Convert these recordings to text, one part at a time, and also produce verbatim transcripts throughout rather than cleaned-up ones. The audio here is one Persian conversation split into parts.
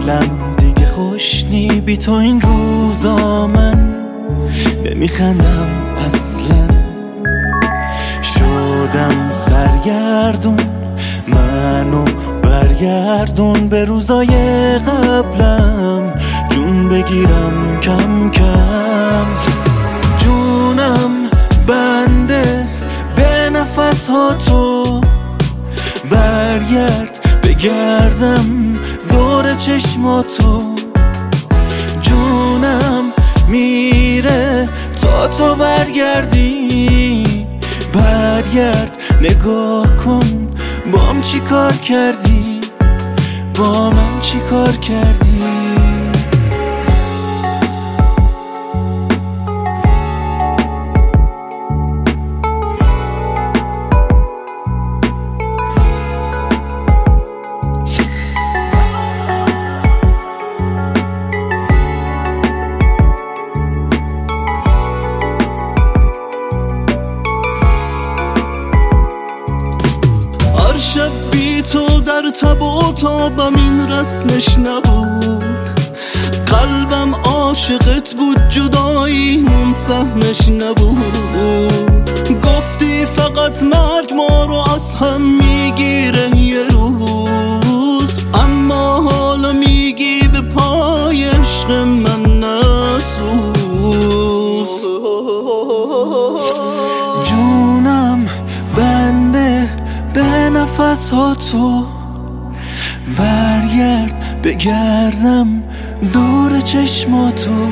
حالم دیگه خوش نی، بی تو این روزا من نمیخندم اصلا. شدم سرگردون، منو برگردون به روزای قبلم، جون بگیرم کم کم. جونم بنده به نفس ها تو، برگرد بگردم دور چشماتو. جونم میره تا تو برگردی، برگرد نگاه کن بام چی کار کردی، با من چی کار کردی. شب بی تو در تب و تابم این رسمش نبود، قلبم عاشقت بود جداییمون سهمش نبود. گفتی فقط مرگ ما رو از هم میگیره یه روز، اما حالا میگی به پای عشق من نسوز. جونم بنده به نفس ها تو، برگرد بگردم دور چشماتو.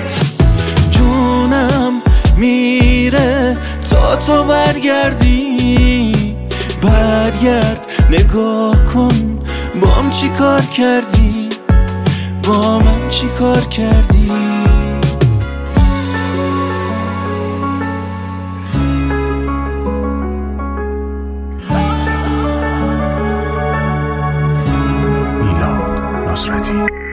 جونم میره تا تو برگردی، برگرد نگاه کن بام چی کار کردی، با من چی کار کردی. نصرتی